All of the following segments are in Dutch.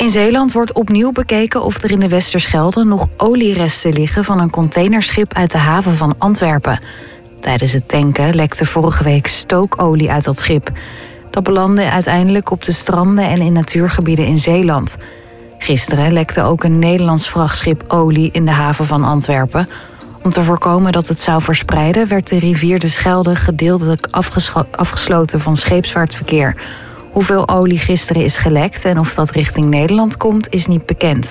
In Zeeland wordt opnieuw bekeken of er in de Westerschelde nog olieresten liggen van een containerschip uit de haven van Antwerpen. Tijdens het tanken lekte vorige week stookolie uit dat schip. Dat belandde uiteindelijk op de stranden en in natuurgebieden in Zeeland. Gisteren lekte ook een Nederlands vrachtschip olie in de haven van Antwerpen. Om te voorkomen dat het zou verspreiden, werd de rivier de Schelde gedeeltelijk afgesloten van scheepsvaartverkeer. Hoeveel olie gisteren is gelekt en of dat richting Nederland komt, is niet bekend.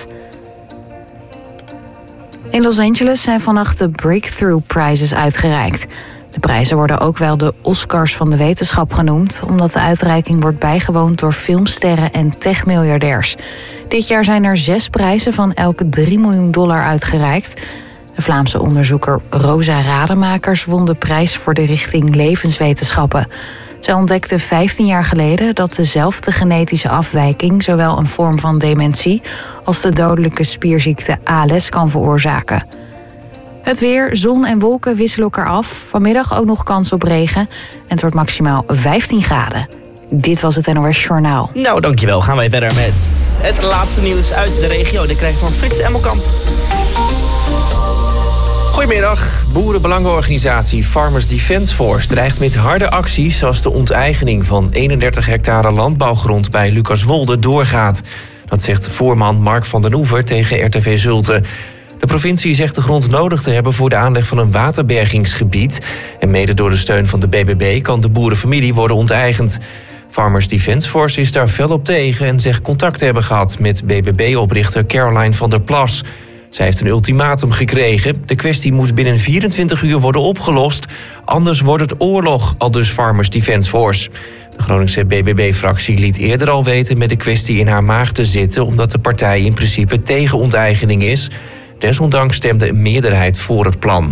In Los Angeles zijn vannacht de Breakthrough Prizes uitgereikt. De prijzen worden ook wel de Oscars van de wetenschap genoemd, omdat de uitreiking wordt bijgewoond door filmsterren en techmiljardairs. Dit jaar zijn er 6 prijzen van elke $3 miljoen uitgereikt. De Vlaamse onderzoeker Rosa Rademakers won de prijs voor de richting levenswetenschappen. Zij ontdekte 15 jaar geleden dat dezelfde genetische afwijking zowel een vorm van dementie als de dodelijke spierziekte ALS kan veroorzaken. Het weer, zon en wolken wisselen elkaar af. Vanmiddag ook nog kans op regen en het wordt maximaal 15 graden. Dit was het NOS Journaal. Nou, dankjewel. Gaan wij verder met het laatste nieuws uit de regio. Dat krijg je van Frits Emmelkamp. Goedemiddag. Boerenbelangenorganisatie Farmers Defence Force dreigt met harde acties als de onteigening van 31 hectare landbouwgrond bij Lucaswolde doorgaat. Dat zegt voorman Mark van den Oever tegen RTV Zulte. De provincie zegt de grond nodig te hebben voor de aanleg van een waterbergingsgebied. En mede door de steun van de BBB kan de boerenfamilie worden onteigend. Farmers Defence Force is daar fel op tegen en zegt contact te hebben gehad met BBB-oprichter Caroline van der Plas. Zij heeft een ultimatum gekregen. De kwestie moet binnen 24 uur worden opgelost. Anders wordt het oorlog, aldus Farmers Defence Force. De Groningse BBB-fractie liet eerder al weten met de kwestie in haar maag te zitten, omdat de partij in principe tegen onteigening is. Desondanks stemde een meerderheid voor het plan.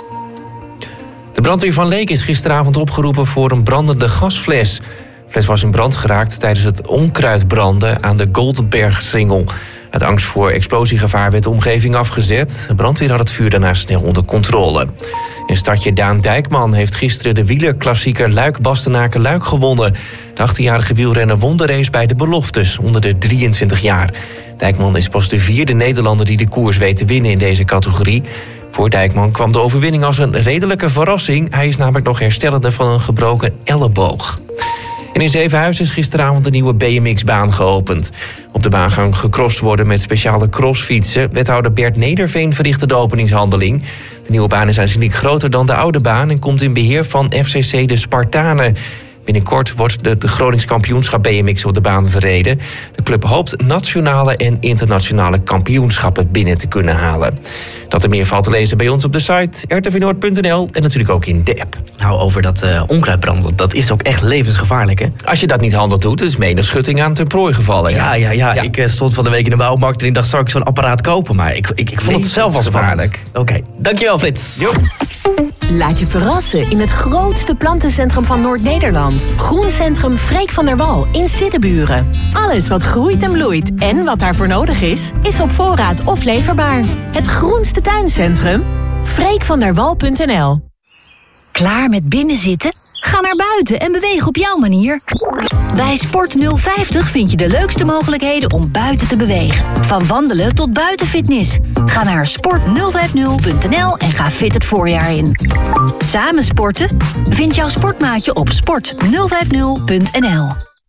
De brandweer van Leek is gisteravond opgeroepen voor een brandende gasfles. De fles was in brand geraakt tijdens het onkruidbranden aan de Goldenbergsingel. Uit angst voor explosiegevaar werd de omgeving afgezet. De brandweer had het vuur daarna snel onder controle. In stadje Daan Dijkman heeft gisteren de wielerklassieker Luik-Bastenaken-Luik gewonnen. De 18-jarige wielrenner won de race bij de beloftes onder de 23 jaar. Dijkman is pas de 4e Nederlander die de koers weet te winnen in deze categorie. Voor Dijkman kwam de overwinning als een redelijke verrassing. Hij is namelijk nog herstellende van een gebroken elleboog. En in Zevenhuizen is gisteravond de nieuwe BMX-baan geopend. Op de baan gaan gecrossed worden met speciale crossfietsen. Wethouder Bert Nederveen verrichtte de openingshandeling. De nieuwe baan is aanzienlijk groter dan de oude baan en komt in beheer van FCC de Spartanen. Binnenkort wordt de Gronings kampioenschap BMX op de baan verreden. De club hoopt nationale en internationale kampioenschappen binnen te kunnen halen. Dat er meer valt te lezen bij ons op de site rtvnoord.nl en natuurlijk ook in de app. Nou, over dat onkruidbrand, dat is ook echt levensgevaarlijk, hè? Als je dat niet handig doet, is menig schutting aan ten prooi gevallen. Ja. Ik stond van de week in de bouwmarkt en ik dacht, zal ik zo'n apparaat kopen? Maar ik vond het zelf al spannend. Oké, dankjewel Frits. Jo. Laat je verrassen in het grootste plantencentrum van Noord-Nederland. Groencentrum Freek van der Wal in Siddeburen. Alles wat groeit en bloeit en wat daarvoor nodig is op voorraad of leverbaar. Het groenste tuincentrum? freekvanderwal.nl. Klaar met binnenzitten? Ga naar buiten en beweeg op jouw manier. Bij Sport 050 vind je de leukste mogelijkheden om buiten te bewegen. Van wandelen tot buitenfitness. Ga naar sport050.nl en ga fit het voorjaar in. Samen sporten? Vind jouw sportmaatje op sport050.nl.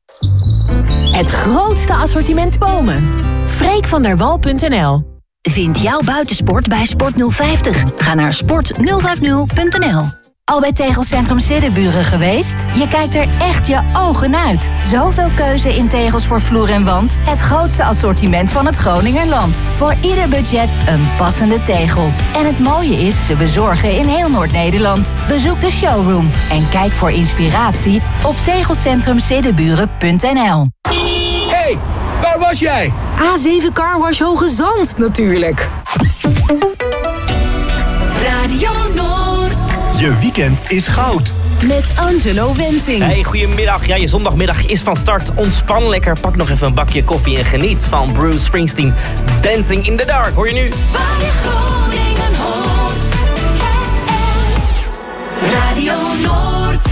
Het grootste assortiment bomen. freekvanderwal.nl. Vind jouw buitensport bij Sport 050. Ga naar sport050.nl. Al bij Tegelcentrum Siddeburen geweest? Je kijkt er echt je ogen uit. Zoveel keuze in tegels voor vloer en wand. Het grootste assortiment van het Groningerland. Voor ieder budget een passende tegel. En het mooie is, ze bezorgen in heel Noord-Nederland. Bezoek de showroom en kijk voor inspiratie op tegelcentrumsiddeburen.nl. Hey, waar was jij? A7 Carwash Hoge Zand natuurlijk. Radio Noord. Je weekend is goud. Met Angelo Wensing. Hey, goedemiddag. Ja, je zondagmiddag is van start. Ontspan lekker. Pak nog even een bakje koffie en geniet van Bruce Springsteen. Dancing in the Dark. Hoor je nu? Waar je Groningen hoort. Radio Noord.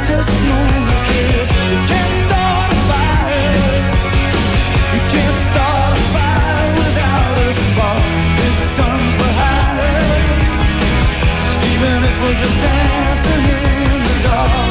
just know that this. You can't start a fire. You can't start a fire without a spark. This gun's for hire. Even if we're just dancing in the dark.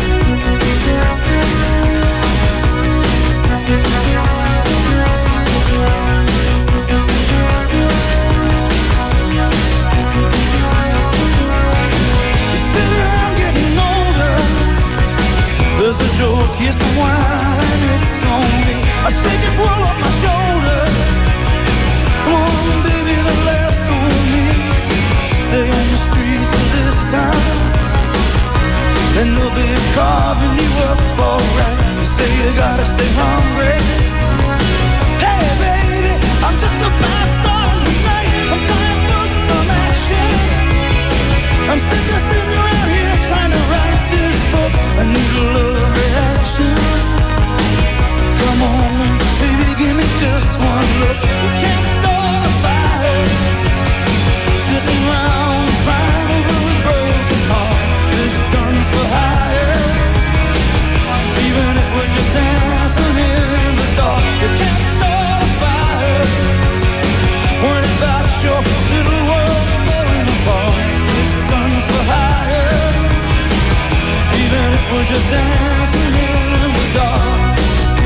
There's a joke, here's the wine, it's on me. I shake this world off my shoulders. Come on, baby, the laughs on me. Stay on the streets of this town, and they'll be carving you up alright. You say you gotta stay hungry. Hey, baby, I'm just a fast star tonight. I'm dying for some action. I'm sitting around here trying to write this book. I need a love reaction. Come on, baby, give me just one look. You can't start a fire sitting around crying over a broken heart. This gun's for hire. Even if we're just dancing in the dark. You can't start a fire worrying about your little world falling apart. This gun's for hire. Even if we're just dancing in the dark.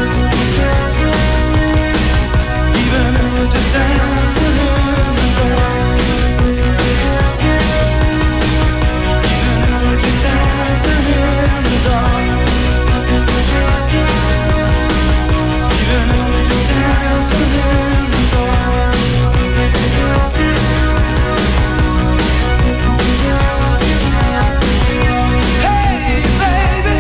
Even if we're just dancing in the dark. Even if we're just dancing in the dark. Even if we're just dancing in the dark. Hey, baby.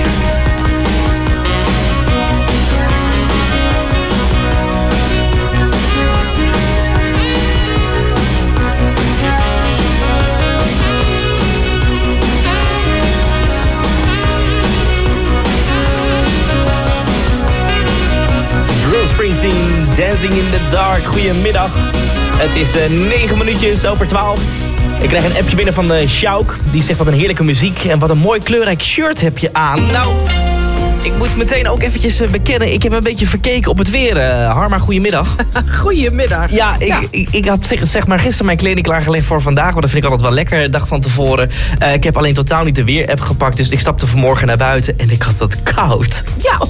Bruce Springsteen, Dancing in the Dark. Goedemiddag. Het is 9 minuutjes over 12. Ik krijg een appje binnen van Sjouk. Die zegt wat een heerlijke muziek en wat een mooi kleurrijk shirt heb je aan. Nou, ik moet meteen ook eventjes bekennen. Ik heb een beetje verkeken op het weer. Harma, goedemiddag. Goedemiddag. Ja, ik had zeg maar gisteren mijn kleding klaargelegd voor vandaag. Want dat vind ik altijd wel lekker, de dag van tevoren. Ik heb alleen totaal niet de weer-app gepakt. Dus ik stapte vanmorgen naar buiten en ik had het koud.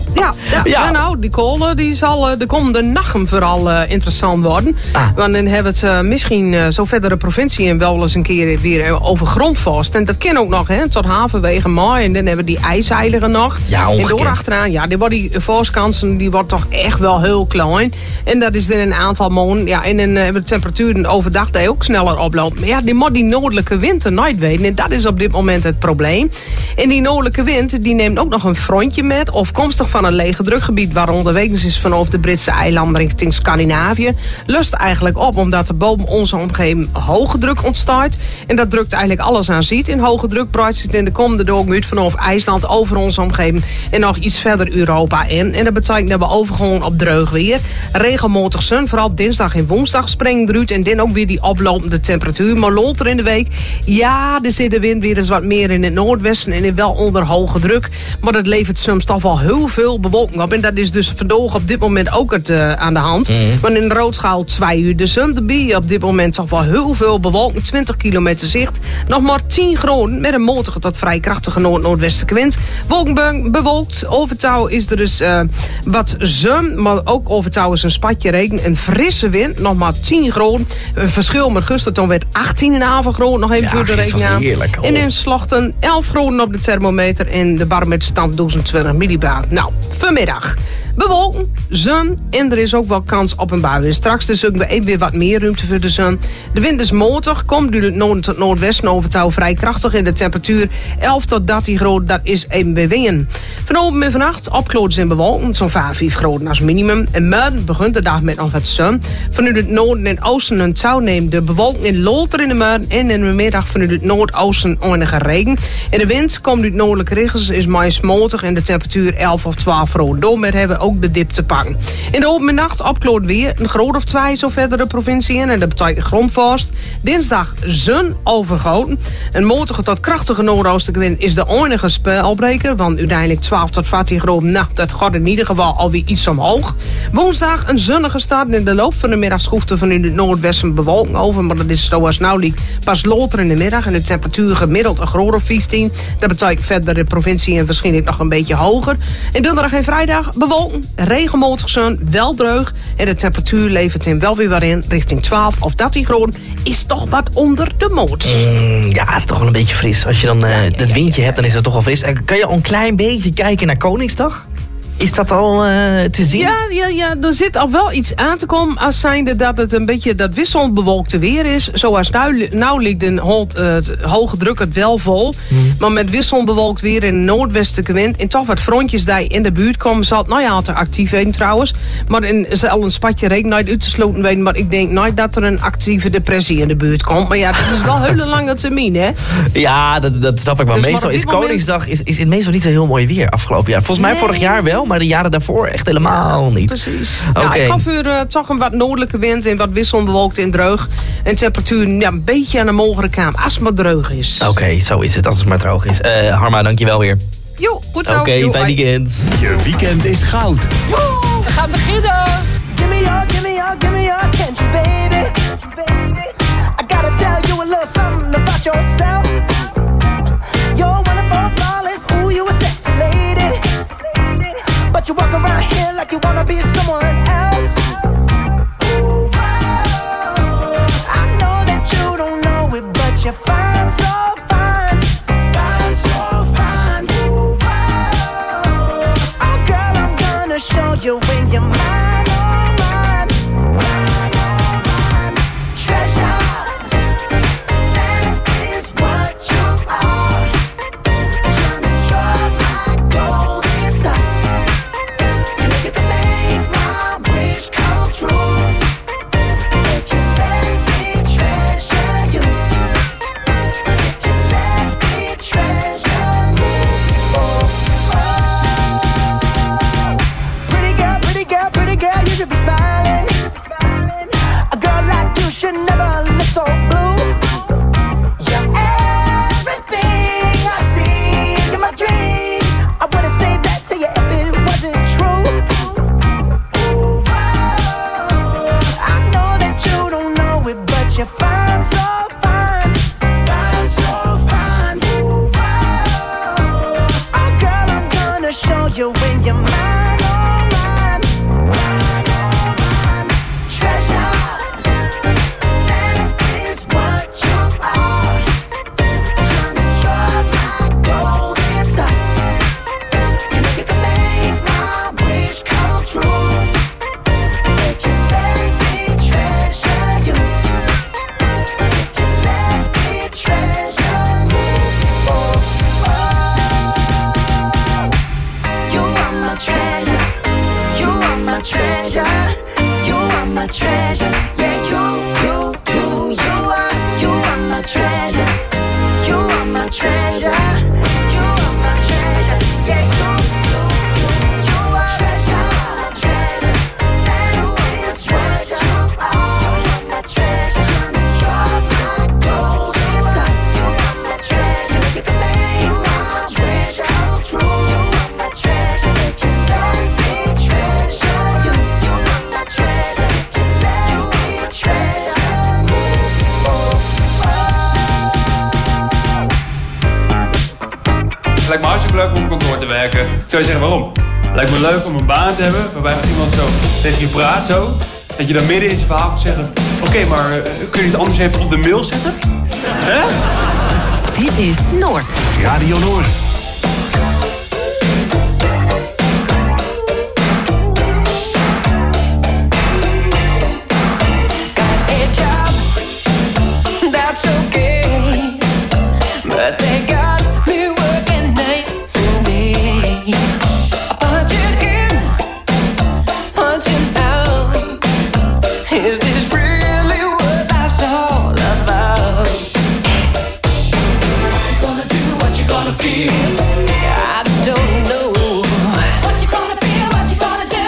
Ja. Nou, die kolen die zal de komende nachten vooral interessant worden. Want dan hebben we het misschien zo verder de provincie en wel eens een keer weer over grondvorst. En dat kan ook nog, hè, tot halverwege mei. En dan hebben we die ijseilen nog. Ja, ongekend. En doorachteraan, ja, die voorskansen die wordt toch echt wel heel klein. En dat is dan een aantal maanden. Ja, en dan hebben de temperaturen overdag die ook sneller oplopen. Maar ja, die moet die noordelijke wind er nooit weten. En dat is op dit moment het probleem. En die noordelijke wind, die neemt ook nog een frontje met. Afkomstig van een lege drukgebied waaronder wegens is vanaf de Britse eilanden richting Scandinavië. Lust eigenlijk op omdat er boven onze omgeving hoge druk ontstaat. En dat drukt eigenlijk alles aan ziet. En hoge druk breidt zich in de komende dagen uit vanaf IJsland over onze omgeving. En nog iets verder Europa in. En dat betekent dat we overgaan op dreug weer. Regelmatig zon, vooral dinsdag en woensdag springen eruit. En dan ook weer die oplopende temperatuur. Maar later in de week, ja, er zit de wind weer eens wat meer in het noordwesten. En wel onder hoge druk. Maar dat levert soms toch wel heel veel bewolking op. En dat is dus vandaag op dit moment ook aan de hand. Want in de roodschaal 2 uur de zon erbij. Op dit moment toch wel heel veel bewolking. 20 kilometer zicht. Nog maar 10 graden met een matige tot vrij krachtige noordwestelijke wind. Wolkenbang bewolkt. Overtouw is er dus wat zon. Maar ook overtouw is een spatje regen. Een frisse wind. Nog maar 10 graden. Een verschil met gisteren werd 18,5 graden. Nog even voor de regen aan. Heerlijk. En in Slochten 11 graden op de thermometer. En de barometerstand 1020 millibar. Nou, vanmiddag. Bewolken, zon en er is ook wel kans op een bui. En straks is ook weer wat meer ruimte voor de zon. De wind is matig, komt uit het noorden tot noordwesten overtouw vrij krachtig. En de temperatuur 11 tot 13 graden, dat is even bewingen. Vanavond en vannacht opklaringen en bewolken, zo'n 5 graden als minimum. En morgen begint de dag met nog wat zon. Vanuit het noorden en oosten een touw neemt de bewolking in later in de morgen. En in de middag vanuit het noordoosten enige regen. En de wind komt uit noordelijke richtingen, is meest matig en de temperatuur 11 of 12 graden. Daarmee hebben we ook de dip te pakken. In de open nacht opkloort weer een groot of 2 zo verder de provincie in. En dat betekent grondvorst. Dinsdag zon overgoten. Een matige tot krachtige noordoostenwind is de enige spelbreker. Want uiteindelijk 12 tot 14 graden. Nou, dat gaat in ieder geval alweer iets omhoog. Woensdag een zonnige start. In de loop van de middag schroeft er vanuit het noordwesten bewolking over. Maar dat is zoals nou liep pas later in de middag. En de temperatuur gemiddeld een graad of 15. Dat betekent verder de provincie en waarschijnlijk nog een beetje hoger. En donderdag en vrijdag bewolking, regenmatig zon, wel dreug. En de temperatuur levert in wel weer weer in richting 12 of 13 graden. Is toch wat onder de moot. Ja, het is toch wel een beetje fris. Als je dan het windje hebt, dan is het toch wel fris. Kan je al een klein beetje kijken naar Koningsdag? Is dat al te zien? Ja, er zit al wel iets aan te komen. Als zijnde dat het een beetje dat wisselend bewolkte weer is. Zoals nou ligt het hoge druk het wel vol. Maar met wisselend bewolkt weer in de noordwestelijke wind. En toch wat frontjes die in de buurt komen. Zal het nou ja altijd actief weten trouwens. Maar zal een spatje regen nooit uit te sloten weten. Maar ik denk nooit dat er een actieve depressie in de buurt komt. Maar ja, dat is wel hele lange termijn, hè? Ja, dat snap ik wel. Dus meestal is Koningsdag is het meestal niet zo heel mooi weer afgelopen jaar. Volgens mij vorig jaar wel. Maar de jaren daarvoor echt helemaal niet. Precies. Okay. Nou, ik gaf u toch een wat noordelijke wind en wat wisselend bewolkt en dreug. En temperatuur een beetje aan de mogelijke kant als het maar dreug is. Oké, zo is het als het maar droog is. Harma, dankjewel weer. Jo, goed zo. Oké, fijn weekend. Je weekend is goud. Woe, we gaan beginnen. Give me your attention, baby. I gotta tell you a little something about yourself. You're wonderful, flawless, ooh, you a sexy lady. But you walk around here like you wanna be someone else. Ooh, wow. I know that you don't know it, but you're fine, so fine. Fine, so fine. Ooh, wow. Oh, girl, I'm gonna show you when you're mine, oh, mine. Mine, oh, mine. Treasure, that is what you are. Honey, you're my golden star. You can make my wish come true if you let me treasure you. If you let me treasure you. Oh, oh. Pretty girl, you should be smiling. A girl like you should never look so blue. You're everything I see in my dreams. I wouldn't say that to you if it wasn't true. You're fine, so fine. Fine, so fine. Ooh, wow. Oh, girl, I'm gonna show you when you're mine, oh, mine. Mine, oh, mine. Treasure, that is what you are. Honey, you're my golden star. You know you can make my wish come true if you let me treasure you. Treasure, you are my treasure. Yeah, you are my treasure. You are my treasure. You are my treasure. Yeah, you are treasure, treasure. You is treasure. You are my treasure. You're my golden star. You are my treasure. You can make my treasure come true. You are my treasure. If you let me treasure. Het lijkt me hartstikke leuk om op kantoor te werken. Ik zou je zeggen waarom. Het lijkt me leuk om een baan te hebben waarbij als iemand zo tegen je praat zo, dat je dan midden in zijn verhaal kunt zeggen, oké, maar kun je het anders even op de mail zetten? Hè? Dit is Noord. Radio Noord. I don't know what you gonna feel, what you gonna do.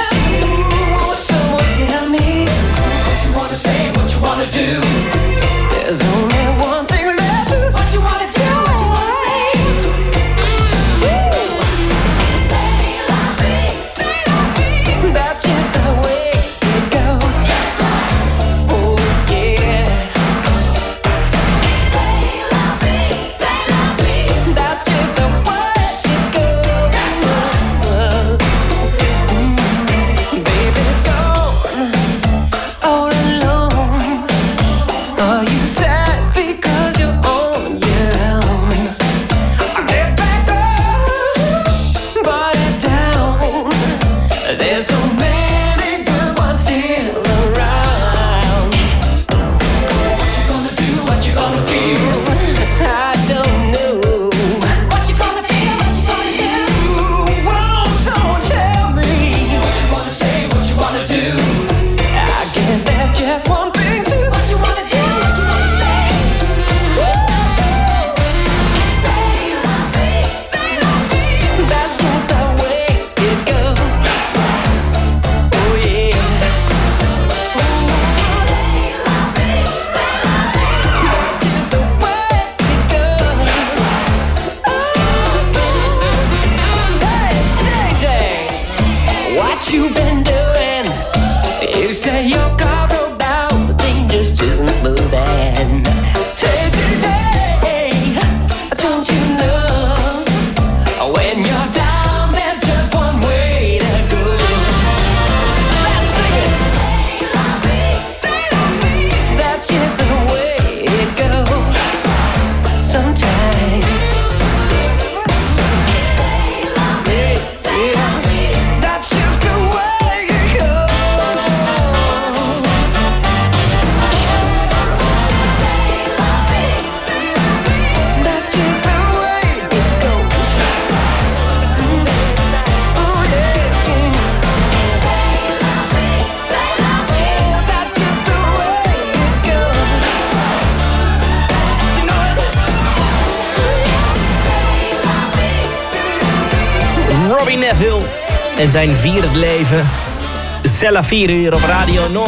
Robbie Neville en zijn vierde leven. Cella 4 uur op Radio Noord.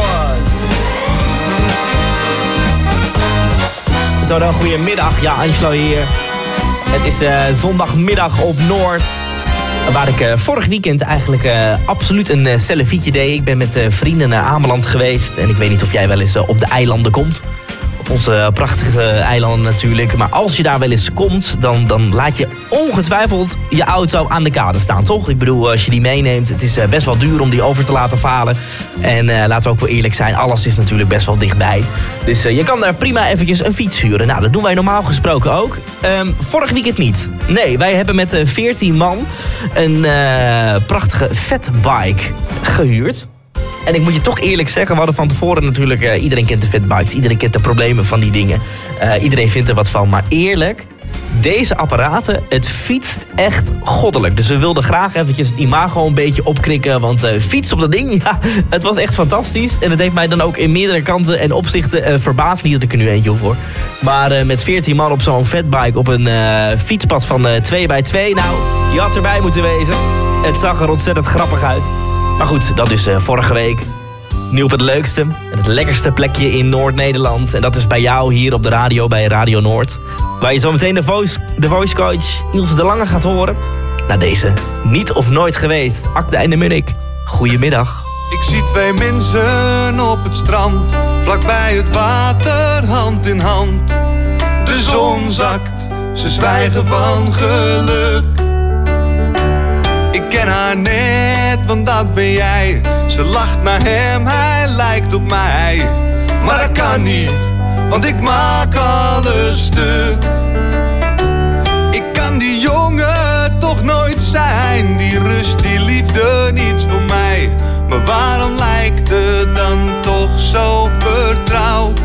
Zo dan, goedemiddag. Ja, Angelo hier. Het is zondagmiddag op Noord. Waar ik vorig weekend eigenlijk absoluut een cellefietje deed. Ik ben met vrienden naar Ameland geweest. En ik weet niet of jij wel eens op de eilanden komt. Op onze prachtige eilanden natuurlijk. Maar als je daar wel eens komt, dan laat je ongetwijfeld je auto aan de kade staan, toch? Ik bedoel, als je die meeneemt, het is best wel duur om die over te laten varen. En laten we ook wel eerlijk zijn, alles is natuurlijk best wel dichtbij. Dus je kan daar prima eventjes een fiets huren. Nou, dat doen wij normaal gesproken ook. Vorig weekend niet. Nee, wij hebben met 14 man een prachtige fatbike gehuurd. En ik moet je toch eerlijk zeggen, we hadden van tevoren natuurlijk... iedereen kent de fatbikes, iedereen kent de problemen van die dingen. Iedereen vindt er wat van. Maar eerlijk, deze apparaten, het fietst echt goddelijk. Dus we wilden graag eventjes het imago een beetje opkrikken. Want fiets op dat ding, ja, het was echt fantastisch. En het heeft mij dan ook in meerdere kanten en opzichten verbaasd. Niet dat ik er nu eentje voor. Maar met 14 man op zo'n fatbike op een fietspad van 2x2... Nou, je had erbij moeten wezen. Het zag er ontzettend grappig uit. Maar goed, dat is vorige week. Nu op het leukste en het lekkerste plekje in Noord-Nederland. En dat is bij jou hier op de radio, bij Radio Noord. Waar je zometeen de voice coach Ilse de Lange gaat horen. Na deze Niet of Nooit Geweest, Akda en de Munnik. Goedemiddag. Ik zie twee mensen op het strand, vlakbij het water, hand in hand. De zon zakt, ze zwijgen van geluk. Ik ken haar net, want dat ben jij. Ze lacht naar hem, hij lijkt op mij. Maar dat kan niet, want ik maak alles stuk. Ik kan die jongen toch nooit zijn. Die rust, die liefde, niets voor mij. Maar waarom lijkt het dan toch zo vertrouwd?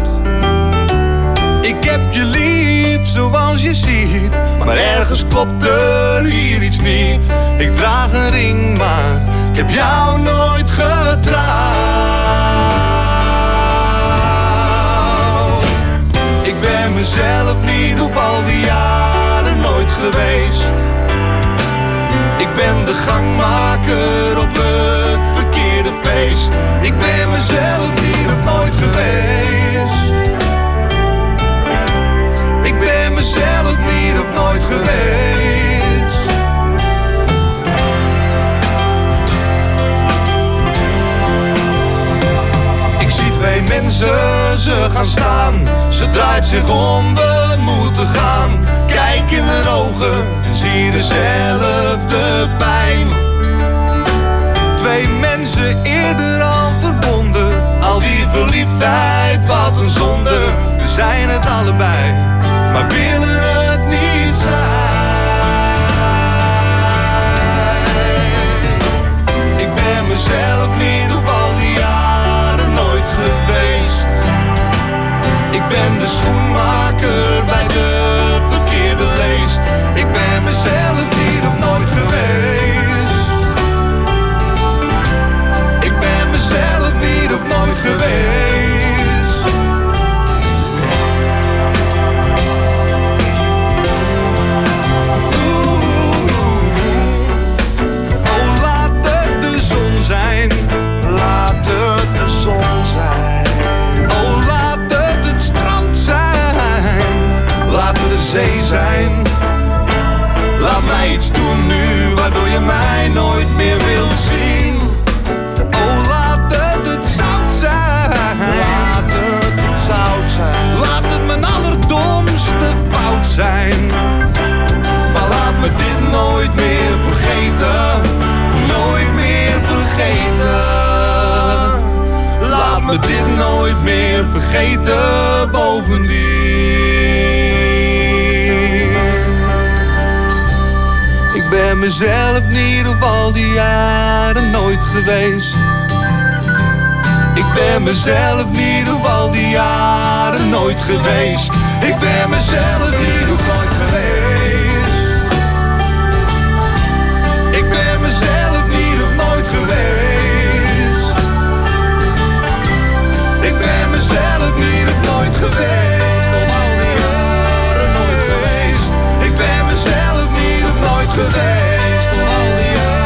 Ik heb je lief zoals je ziet, maar ergens klopt er hier iets niet. Ik draag een ring, maar ik heb jou nooit getrouwd. Ik ben mezelf niet op al die jaren nooit geweest. Ik ben de gangmaker op het verkeerde feest. Ik ben mezelf niet of nooit geweest. Ik ben mezelf niet of nooit geweest. Ik zie twee mensen, ze gaan staan. Ze draait zich om, we moeten gaan. Kijk in haar ogen en zie dezelfde pijn. Twee mensen eerder al verbonden. Al die verliefdheid, wat een zonde. We zijn het allebei, maar willen het niet zijn. Ik ben mezelf niet op al die jaren nooit geweest. Ik ben de schoenmaker bij de verkeerde leest. Ik ben mezelf niet of nooit geweest. Ik ben mezelf niet of nooit geweest. Zee zijn. Laat mij iets doen nu waardoor je mij nooit meer wil zien. Oh, laat het zout zijn. Laat het zout zijn. Laat het mijn allerdomste fout zijn. Maar laat me dit nooit meer vergeten. Nooit meer vergeten. Laat me dit nooit meer vergeten. Bovendien. Ik ben mezelf niet op al die jaren nooit geweest. Ik ben mezelf niet op al die jaren nooit geweest. Ik ben mezelf niet op nooit geweest. Ik ben mezelf niet op nooit geweest. Ik ben mezelf niet op nooit geweest. Op al die jaren nooit geweest. Ik ben mezelf niet op nooit geweest. Op al die jaren.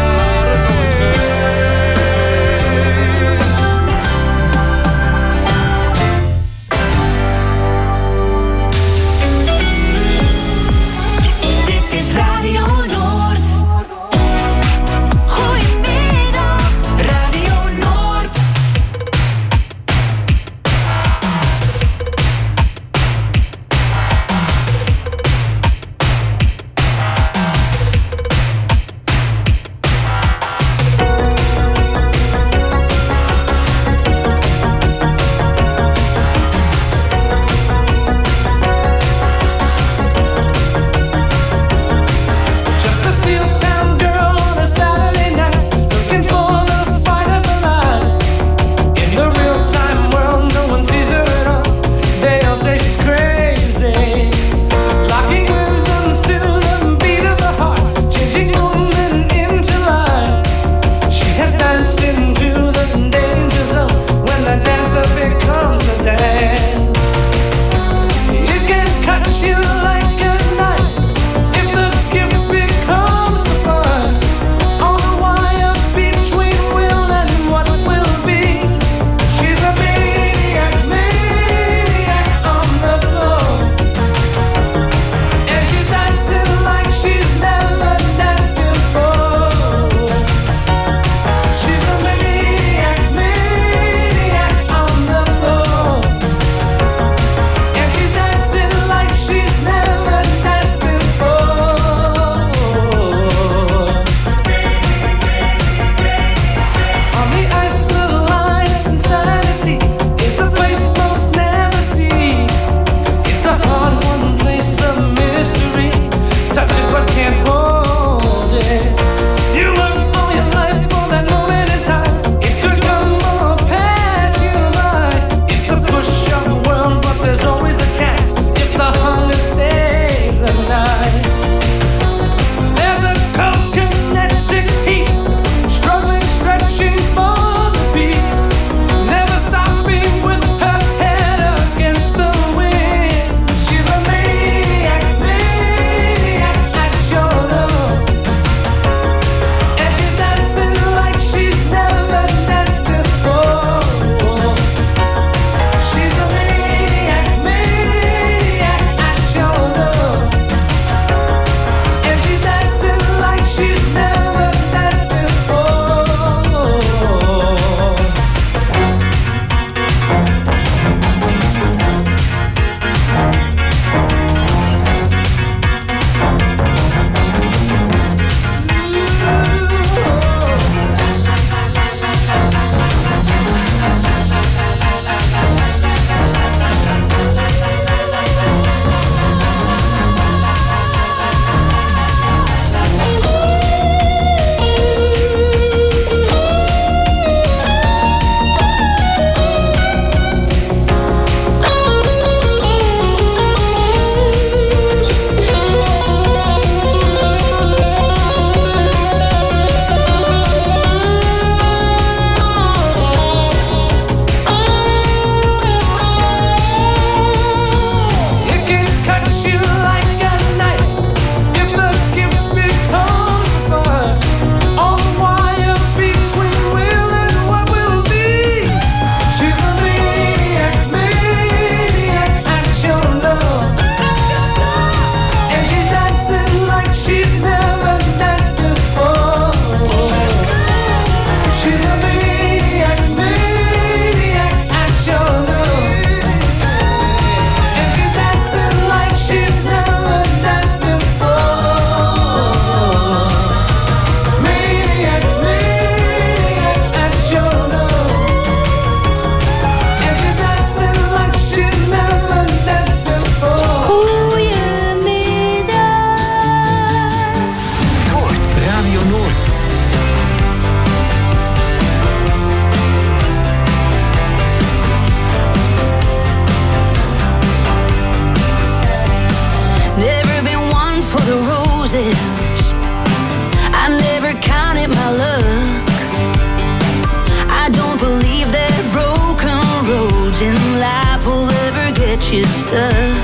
Noord. Never been one for the roses. I never counted my luck. I don't believe that broken roads in life will ever get you stuck.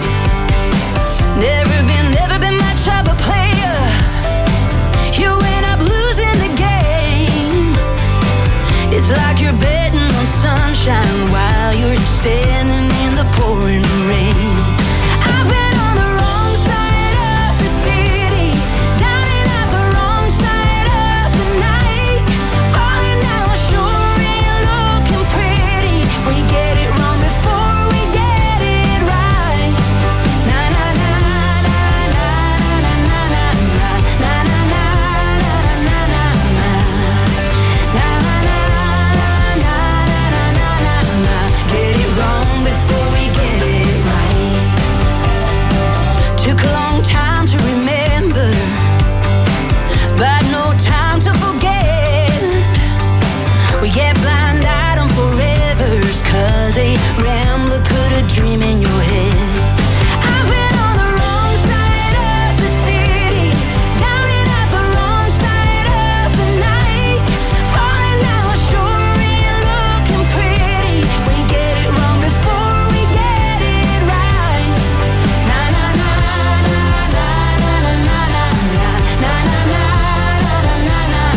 Never been much of a player. You end up losing the game. It's like you're betting on sunshine while you're standing in the pouring rain. I've been on the wrong side of the city, down and out the wrong side of the night. Falling down sure ain't looking pretty. We get it wrong before we get it right. Na na na na na na na na na na na na na na na na. Na na na na na na na na. Get it wrong before we get it right. Took a long time to remember, but no time to forget. We get blind-eyed on forevers, 'cause a rambler put a dream in your head. I've been on the wrong side of the city, down and out the wrong side of the night. Falling down sure ain't looking pretty. We get it wrong before we get it right. Na na na na na na na na na na na na na na na na.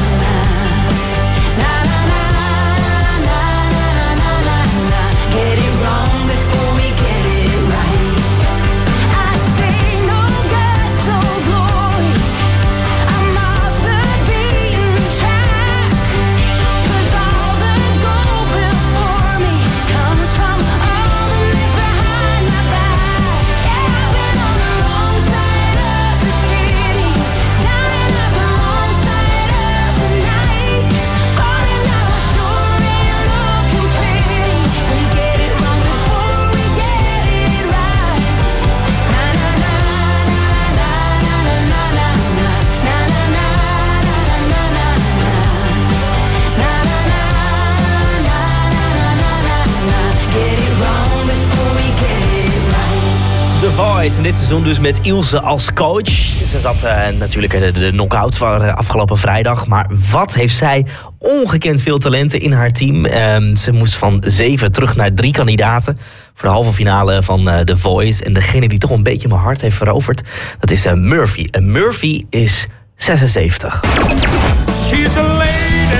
Na na na na na na na. Get it wrong before we get it right. I say no guts, no glory. I'm off the beaten track, 'cause all the gold before me comes from all the mess behind my back. Yeah, I've been on the wrong side of the city, down and out the wrong side of the night. Falling down sure ain't looking pretty. We get it wrong before we get it right. Na na na na na na na na na na na na na na na na. Na na na na na na na. Get it wrong before we get it right. The Voice. En dit seizoen dus met Ilse als coach. Ze zat natuurlijk de knock-out van afgelopen vrijdag. Maar wat heeft zij ongekend veel talenten in haar team. Ze moest van 7 terug naar 3 kandidaten voor de halve finale van The Voice. En degene die toch een beetje mijn hart heeft veroverd, dat is Murphy. En Murphy is 76. She's a lady.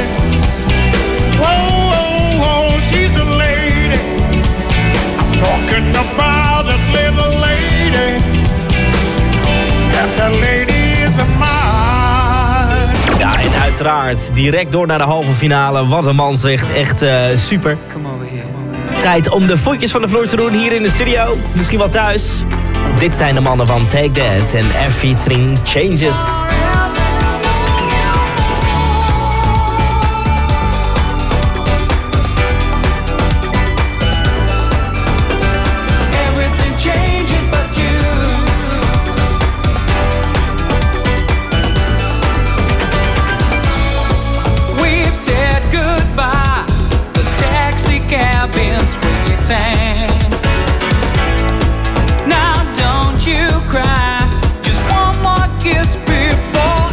Whoa, whoa, whoa, she's a lady. I'm talking about that little lady. That lady is a mine. Ja, en uiteraard direct door naar de halve finale. Wat een man zegt, echt super. Tijd om de voetjes van de vloer te doen hier in de studio. Misschien wel thuis. Dit zijn de mannen van Take That en Everything Changes. Cabins waiting. Now don't you cry. Just one more kiss before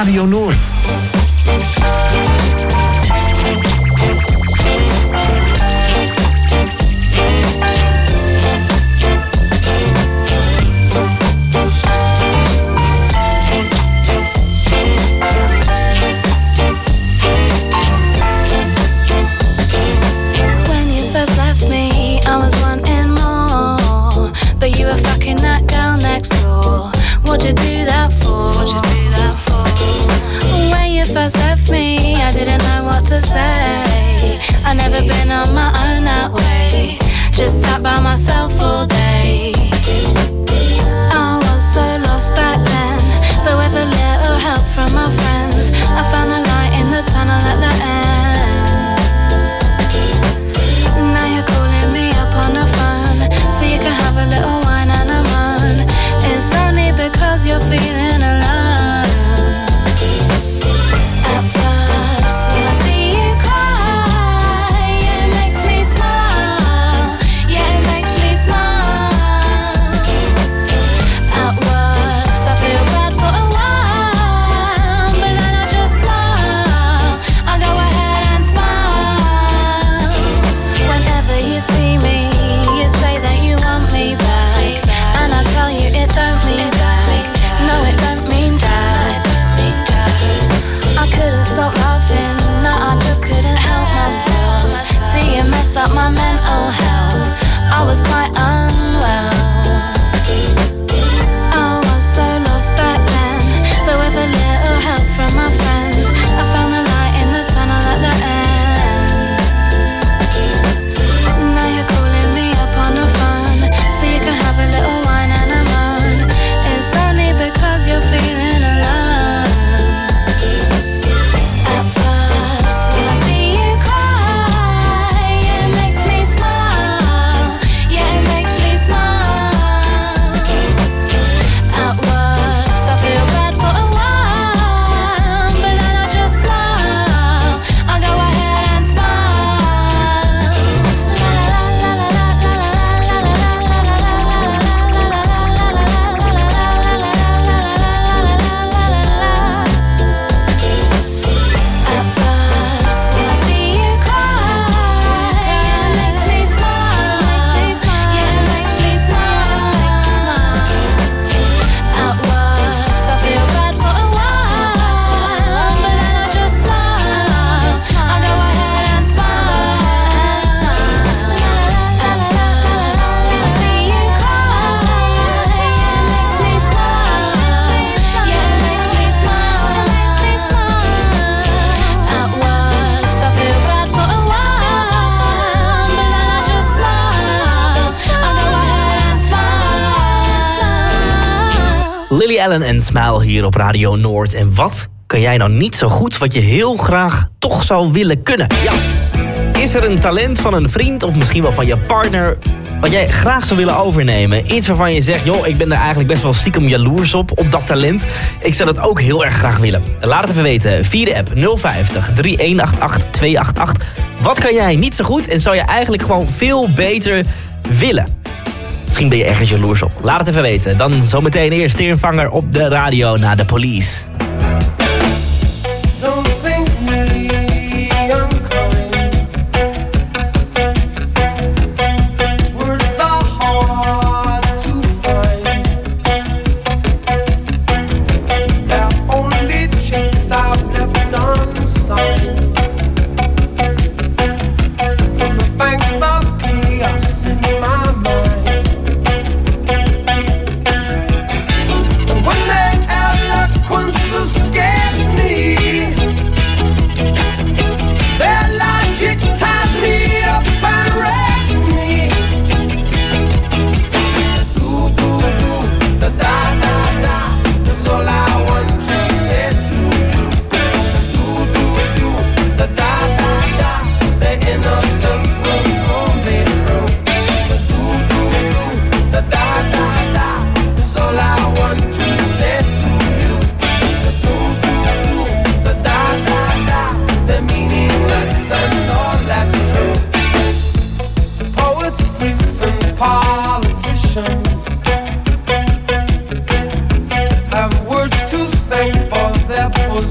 Radio Noord. But you were fucking that girl next door. What'd you do that for? When you first left me, I didn't know what to say. I never been on my own that way. Just sat by myself all day. I was so lost back then, but with a little help from my friends, I found a light in the tunnel at the end. Now you're calling me up on the phone, so you can have a little wine and a moan. It's only because you're feeling alone. At first, when I see you cry, it makes me smile. Yeah, it makes me smile. At worst, I feel bad for a while, but then I just smile. I go ahead and smile. Whenever you see me, you say that you want me back, and I tell you it don't mean that. No, it don't mean that. I couldn't stop laughing, no, I just couldn't help myself. See, it messed up my mental health. I was quite unwell. I was so lost back then, but with a little help from my friends, I found a light in the tunnel at the end. Now you're calling me up on the phone, so you can have a little wine and a moan. It's only because you're feeling alone. At first, when I see you cry, it makes me smile. Yeah, it makes me smile. At worst, I feel bad for a while, but then I just smile. I go ahead and smile. At first, when I see you cry, it makes me smile. Yeah, it makes me smile. At worst, I feel bad for a while, but then I just smile. I go ahead and smile. At first, when I see you cry, it makes me smile. Yeah, it makes me smile. At worst, I feel bad for a while, but then I just smile. I go ahead and smile. Lily Allen en Smile hier op Radio Noord. En wat kan jij nou niet zo goed wat je heel graag toch zou willen kunnen? Ja. Is er een talent van een vriend of misschien wel van je partner wat jij graag zou willen overnemen? Iets waarvan je zegt, joh, ik ben er eigenlijk best wel stiekem jaloers op dat talent. Ik zou dat ook heel erg graag willen. Laat het even weten via de app 050 3188 288. Wat kan jij niet zo goed en zou je eigenlijk gewoon veel beter willen? Misschien ben je ergens jaloers op. Laat het even weten. Dan zometeen eerst Teervanger op de radio na de Police. Don't think me unkind. Words are hard to find. They're only checks I've left unsigned. From the banks of chaos in my mind. When the eloquence escapes me, their logic ties me up and rapes me. Do do do, da da da da, that's all I want to say to you. Do do do, da da da da, the innocence will pull me through. Do do do, da da da da, that's all I want to say to you. Do do do, da da da da, they're meaningless and all that's true. Poets, priests, and politicians have words to thank for their position.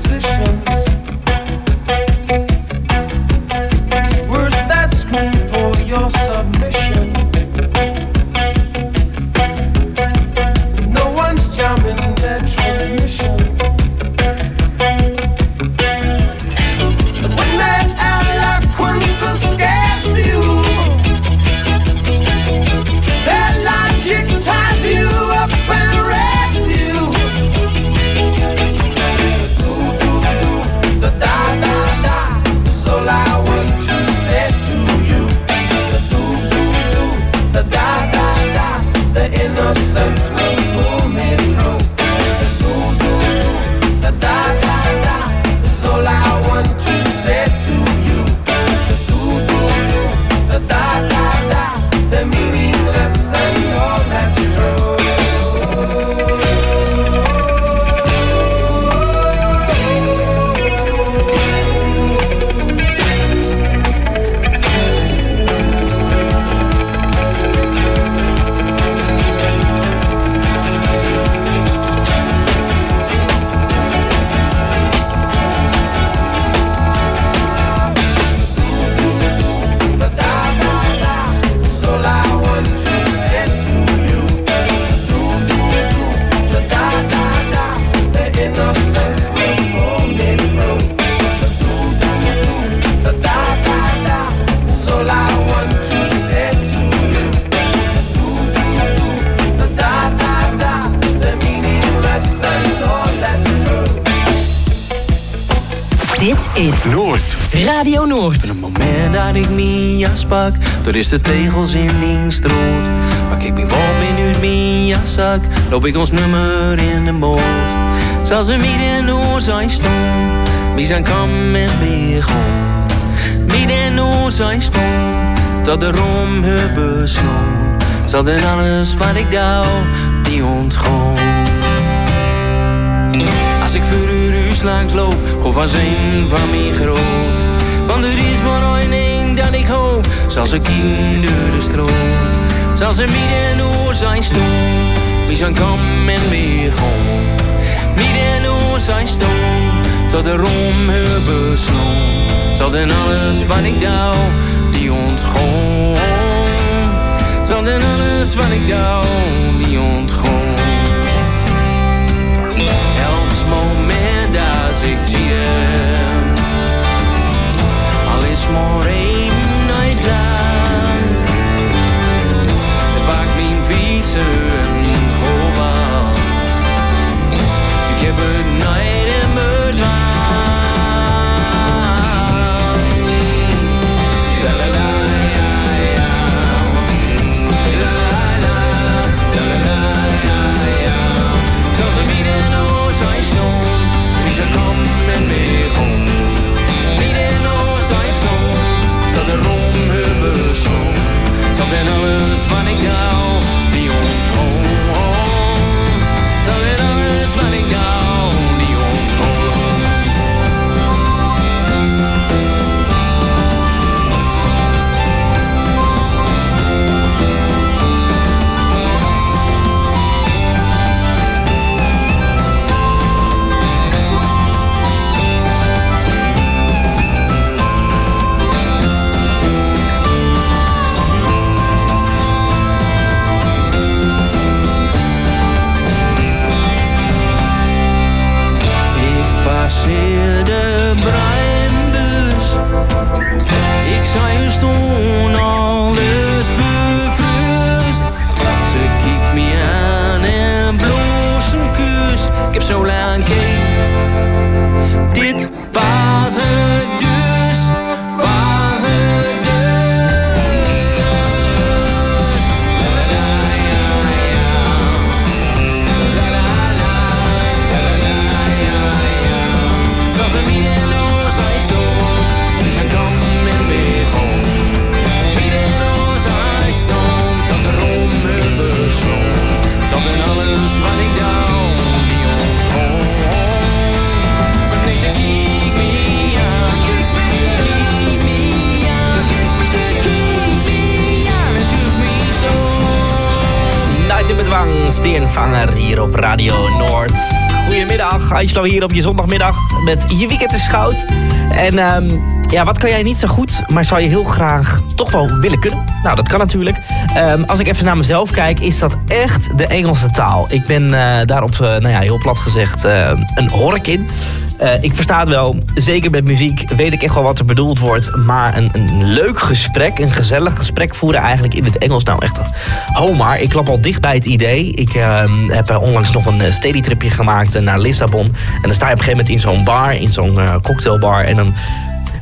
da-da-da, the innocence will pull me through. The da-da-da is all I want to say to you. The da-da-da, the meaningless and all that's true. Dit is Noord. Radio Noord. Een moment dat ik mijn jas pak, door is de tegels in die stroot. Pak ik mijn walmin uit mijn jaszak, loop ik ons nummer in de boot. Zal ze midden door zijn stom, wie zijn kam en begon. Midden door zijn stom, dat de rom hebben snoon. Zal dan alles wat ik douw, die ontgoon. Als ik voor uw huis langs loop, of als een van mij groot. Want er is maar één ding dat ik hoop, zal ze kien door de stroot. Zal ze midden door zijn stom, wie zijn kam en weergon. Midden door zijn stom, tot de rom hebben snoon. Zal dan alles wat ik douw, die ontgoon. Zal dan alles wat ik douw, die ontgoon. Moment als ik zie, al is maar één night lang. Dan pak mijn fietsen gewoon. Ik heb het nooit in me dwang. La la la ja ja, la la la, la la la ja. Zal ze midden door zijn snoon, wie ze kan en weer gewoon. Midden door zijn snoon, dat de rom hebben snoon. Zal dan alles wat ik douw, die ontgoon. Zal dan alles wat ik douw, die ontgoon. Passeer de breinbus, ik zei je toen alles bewust. Ze kijkt me aan en bloos een kus. Ik heb zo lang gekeken, dit was het dus, was het dus. La la la ja ja, la la la, la la ja ja. Zal ze midden door zijn stom, dus hij kan en weer gewoon. Midden door zijn stom, dat de rom hebben snoon. Zal dan alles wat ik douw, die ontgoon. Maar nee, ze kiek me aan, kiek me aan, ze kiek me aan en zoek me stoom. Night in bedwang, Steenvanger hier op Radio Noord. Goedemiddag, Aislo hier op je zondagmiddag met Je Weekend is Goud. En ja, wat kan jij niet zo goed, maar zou je heel graag toch wel willen kunnen? Nou, dat kan natuurlijk. Als ik even naar mezelf kijk, is dat echt de Engelse taal. Ik ben daarop, nou ja, heel plat gezegd, een hork in. Ik versta het wel, zeker met muziek weet ik echt wel wat er bedoeld wordt. Maar een leuk gesprek, een gezellig gesprek voeren eigenlijk in het Engels, nou echt maar. Ik klap al dicht bij het idee. Ik heb onlangs nog een steadytripje gemaakt naar Lissabon. En dan sta je op een gegeven moment in zo'n bar, in zo'n cocktailbar. En dan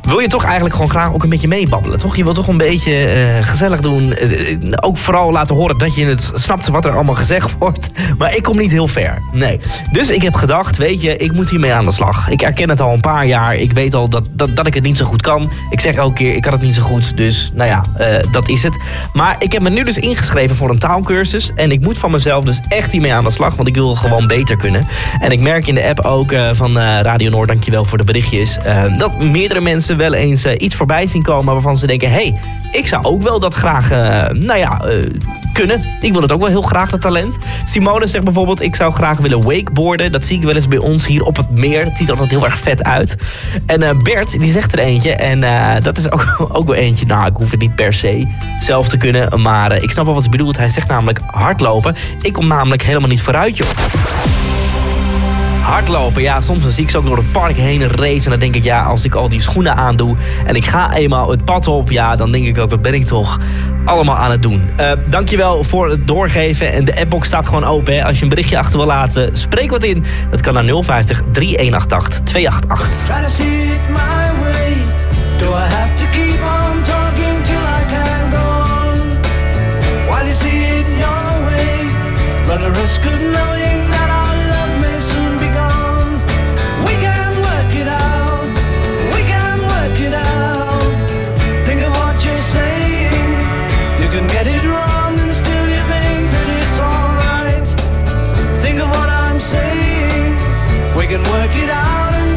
wil je toch eigenlijk gewoon graag ook een beetje meebabbelen, toch? Je wil toch een beetje gezellig doen. Ook vooral laten horen dat je het snapt wat er allemaal gezegd wordt. Maar ik kom niet heel ver, nee. Dus ik heb gedacht, weet je, ik moet hiermee aan de slag. Ik herken het al een paar jaar. Ik weet al dat ik het niet zo goed kan. Ik zeg elke keer, ik kan het niet zo goed. Dus, nou ja, dat is het. Maar ik heb me nu dus ingeschreven voor een taalkursus. En ik moet van mezelf dus echt hiermee aan de slag. Want ik wil gewoon beter kunnen. En ik merk in de app ook van Radio Noord, dankjewel voor de berichtjes, dat meerdere mensen wel eens iets voorbij zien komen waarvan ze denken, hey, ik zou ook wel dat graag, kunnen. Ik wil het ook wel heel graag, dat talent. Simone zegt bijvoorbeeld, ik zou graag willen wakeboarden. Dat zie ik wel eens bij ons hier op het meer. Het ziet er altijd heel erg vet uit. En Bert, die zegt er eentje. En dat is ook wel eentje. Nou, ik hoef het niet per se zelf te kunnen. Maar ik snap wel wat hij bedoelt. Hij zegt namelijk hardlopen. Ik kom namelijk helemaal niet vooruit, joh. Hardlopen, ja, soms dan zie ik ze ook door het park heen racen. En dan denk ik, ja, als ik al die schoenen aandoe en ik ga eenmaal het pad op, ja, dan denk ik ook, wat ben ik toch allemaal aan het doen. Dankjewel voor het doorgeven. En de appbox staat gewoon open, hè. Als je een berichtje achter wil laten, spreek wat in. Dat kan naar 050 3188 288. Try to see it my way. Do I have to keep on talking till I can go on? While you see it your way, run the risk of knowing that our love may soon be gone. We can work it out. We can work it out. Think of what you're saying. You can get it wrong and still you think that it's alright. Think of what I'm saying. We can work it out.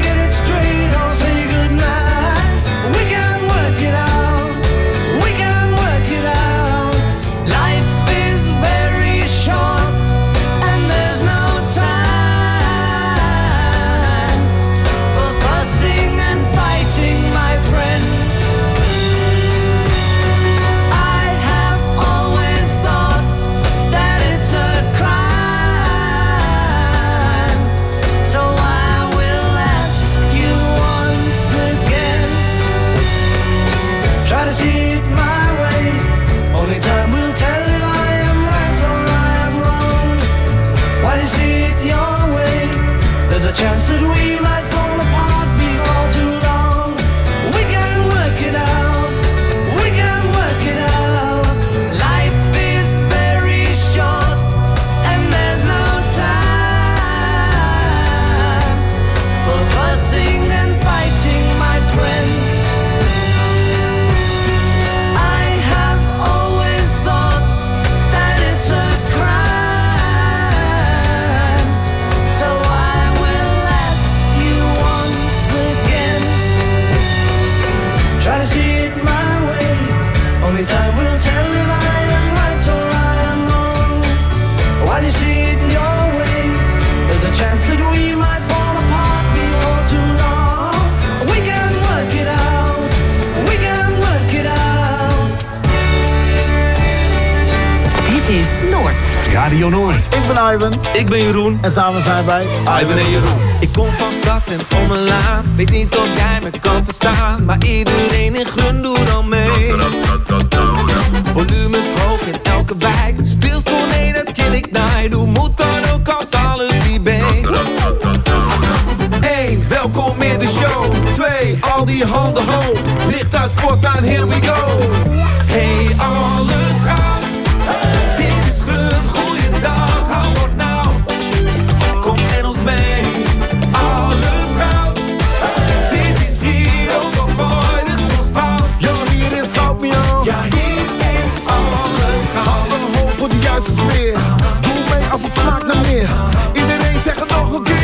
Chance that we might fall apart before too long. We can work it out. We can work it out. Life is very short and there's no time for fussing and fighting, my friend. I have always thought that it's a crime. So try to see it my way. Only time will tell if I am right or I am wrong. While you see it your way, there's a chance that we might fall apart before too long. We can work it out. We can work it out. Dit is Noord. Radio Noord. Ik ben Ivan. Ik ben Jeroen. En samen zijn wij Ivan en Jeroen. Ik kom van stad en omlaat. Weet niet of jij me kan verstaan, maar iedereen in Grun doet al mee. Volumes hoog in elke wijk. Stilstond, nee, dat ken ik niet. Hoe moet dan ook als alles die been? 1, welkom in de show. 2, al die handen hoog. Licht uit sport aan, here we go. Hey, alles gaat. Dit is Grun, goeiedag, hou wordt nou. Kom met ons mee. Alles gaat. Dit is hier ook al voor het soms fout. Ja, hier is goud, Mian. Ja, hier is alles gaat. Hou een hoop voor de juiste sfeer. Doe mee als het smaakt naar meer. Iedereen zegt het nog een keer.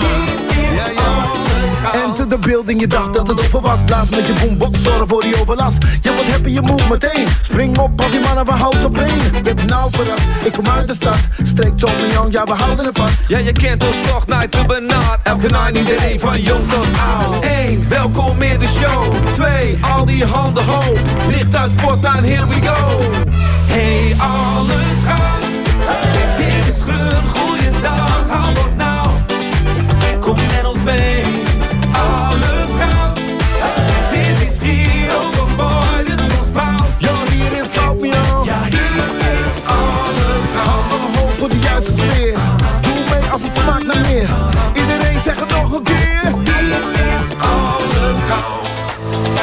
Enter the building, je dacht dat het over was. Blaas met je boombox, zorg voor die overlast. Ja, wat heb je move meteen? Spring op als die mannen, we houden op één. Ik ben nou verrast, ik kom uit de stad. Streek Tom en Young, ja, we houden het vast. Ja, je kent ons toch, night to benard. Elke night, iedereen van jong tot oud. 1, welkom in de show. 2, al die handen hoog. Licht uit sport aan, here we go. Hey, alles gaat. Dit is Grun, goeiedag, hou wordt nou. Kom met ons mee. Alles gaat. Dit is hier ook al voor het soms fout. Ja, hier is goud, Mian. Ja, hier is alles gaat. Hou een hoop voor de juiste sfeer. Doe mee als het smaakt naar meer. Iedereen zegt het nog een keer. Hier is alles goud.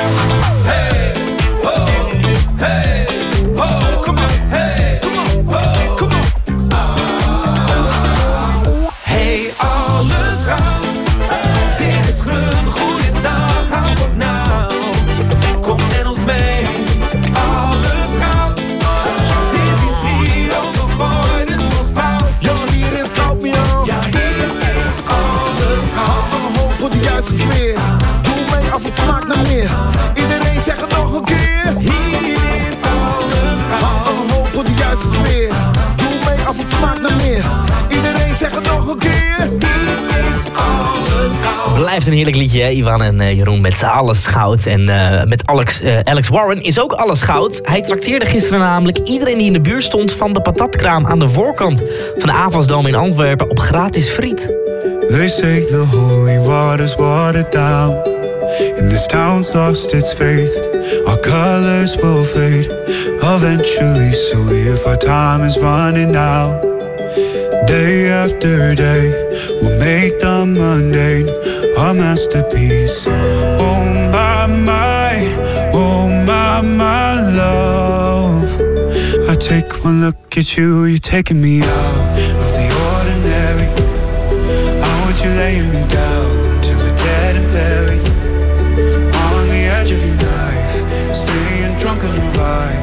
blijft een heerlijk liedje, hè? Ivan en Jeroen met Alles Goud. En met Alex Warren is ook alles goud. Hij trakteerde gisteren namelijk iedereen die in de buurt stond van de patatkraam aan de voorkant van de Avasdome in Antwerpen op gratis friet. They say the holy water's watered down, and this town's lost its faith. Our colors will fade eventually, so if our time is running out, day after day, we'll make the mundane our masterpiece. Oh my love, I take one look at you, you're taking me out of the ordinary. I want you laying me down till we're dead and buried, on the edge of your knife, staying drunk on your vibe.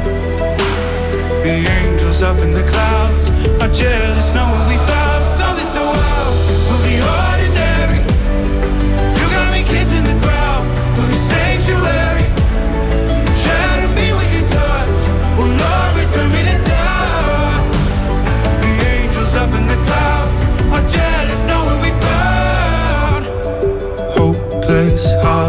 The angels up in the clouds are jealous, know what we found. Something so out of the ordinary. You got me kissing the ground of your sanctuary. Shatter me with your touch, oh Lord, return me to dust. The angels up in the clouds are jealous, know what we found. Hopeless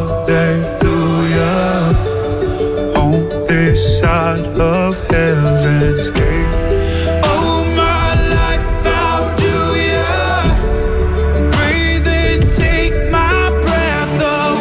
hallelujah, on this side of heaven's gate. Oh my life, how do ya breathe and take my breath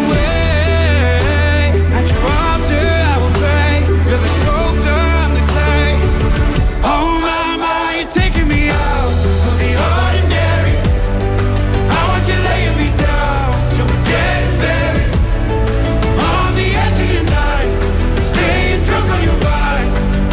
away? At your altar I will pray, you're the sculptor, I'm the clay. Oh my, you're taking me out of the ordinary. I want you laying me down so we're dead and buried, on the edge of your knife, staying drunk on your vine.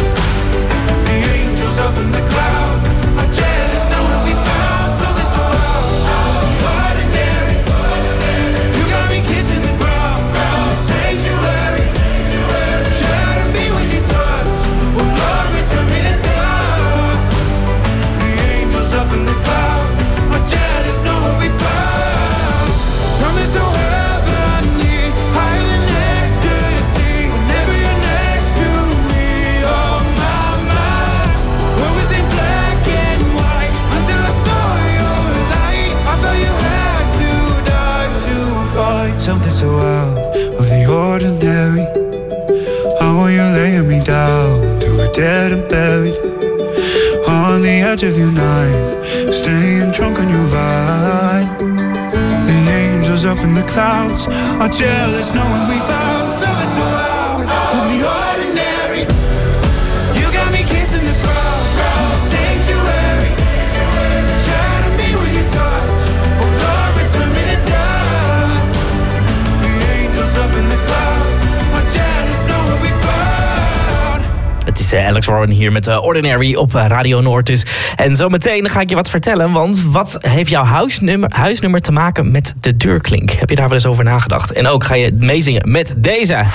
The angels up in the clouds are jealous, know what we found. Something so out of the ordinary. You got me kissing the ground, the sanctuary. Shatter me with your touch, oh Lord, return me to dust. The angels up in the clouds are jealous, know what we found. Something so heavenly, higher than ecstasy. Whenever you're next to me, oh my, world was in black and white until I saw your light. I thought you had to die to find something so out of the ordinary. I want you laying me down till we're dead and buried, on the edge of your knife, staying drunk on your vine. The angels up in the clouds are jealous, knowing we found something so out of the ordinary. You got me kissing the ground, the sanctuary. Shatter me with your touch, oh Lord, return me to dust. The angels up in the clouds are jealous, knowing we found. Het is Alex Warren hier met Ordinary op Radio Noord dus. En zometeen ga ik je wat vertellen, want wat heeft jouw huisnummer te maken met de deurklink? Heb je daar wel eens over nagedacht? En ook ga je meezingen met deze.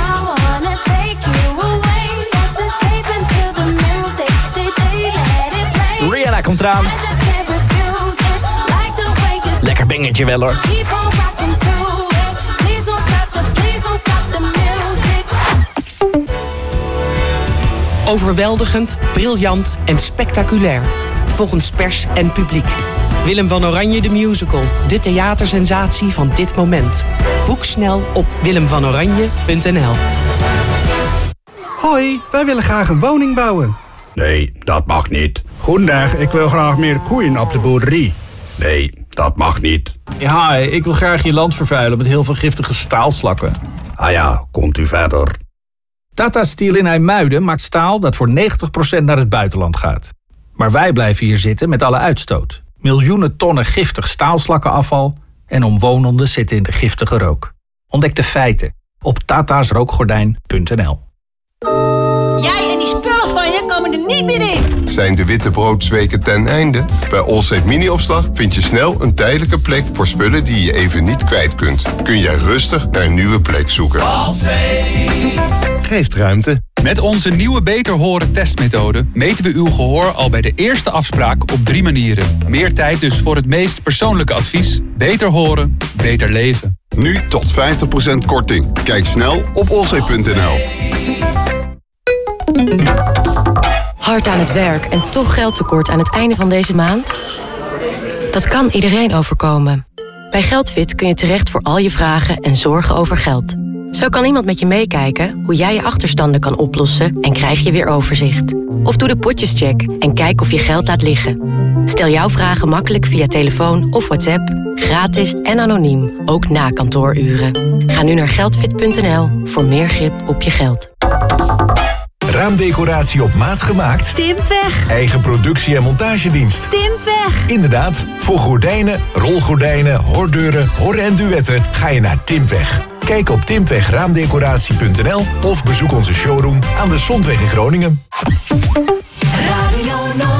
Rihanna komt eraan. Lekker bengetje wel hoor. Overweldigend, briljant en spectaculair. Volgens pers en publiek. Willem van Oranje de musical. De theatersensatie van dit moment. Boek snel op willemvanoranje.nl. Hoi, wij willen graag een woning bouwen. Nee, dat mag niet. Goedendag, ik wil graag meer koeien op de boerderie. Nee, dat mag niet. Ja, ik wil graag je land vervuilen met heel veel giftige staalslakken. Ah ja, komt u verder. Tata Steel in IJmuiden maakt staal dat voor 90% naar het buitenland gaat. Maar wij blijven hier zitten met alle uitstoot. Miljoenen tonnen giftig staalslakkenafval en omwonenden zitten in de giftige rook. Ontdek de feiten op tatasrookgordijn.nl. Jij en die spullen van je komen er niet meer in. Zijn de wittebroodsweken ten einde? Bij Allsafe Mini-opslag vind je snel een tijdelijke plek voor spullen die je even niet kwijt kunt. Kun jij rustig naar een nieuwe plek zoeken. Geeft ruimte. Met onze nieuwe Beter Horen testmethode meten we uw gehoor al bij de eerste afspraak op 3 manieren. Meer tijd dus voor het meest persoonlijke advies. Beter horen, beter leven. Nu tot 50% korting. Kijk snel op allsafe.nl. Hard aan het werk en toch geldtekort aan het einde van deze maand? Dat kan iedereen overkomen. Bij Geldfit kun je terecht voor al je vragen en zorgen over geld. Zo kan iemand met je meekijken hoe jij je achterstanden kan oplossen en krijg je weer overzicht. Of doe de potjescheck en kijk of je geld laat liggen. Stel jouw vragen makkelijk via telefoon of WhatsApp, gratis en anoniem, ook na kantooruren. Ga nu naar geldfit.nl voor meer grip op je geld. Raamdecoratie op maat gemaakt? Timpweg. Eigen productie en montagedienst? Timpweg. Inderdaad, voor gordijnen, rolgordijnen, hordeuren, hor- en duetten ga je naar Timpweg. Kijk op timpwegraamdecoratie.nl of bezoek onze showroom aan de Zondweg in Groningen.